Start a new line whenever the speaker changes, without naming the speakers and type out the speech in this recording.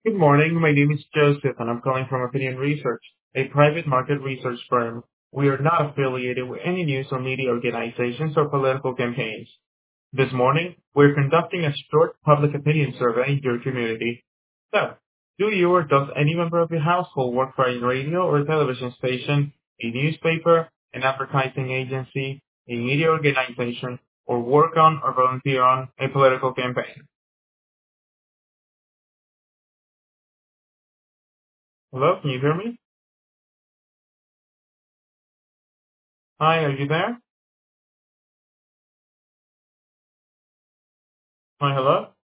Good morning. My name is Joseph, and I'm calling from Opinion Research, a private market research firm. We are not affiliated with any news or media organizations or political campaigns. This morning, we're conducting a short public opinion survey in your community. So, do you or does any member of your household work for a radio or television station, a newspaper, an advertising agency, a media organization, or work on or volunteer on a political campaign? Hello, can you hear me? Hi, are you there? Hi, hello?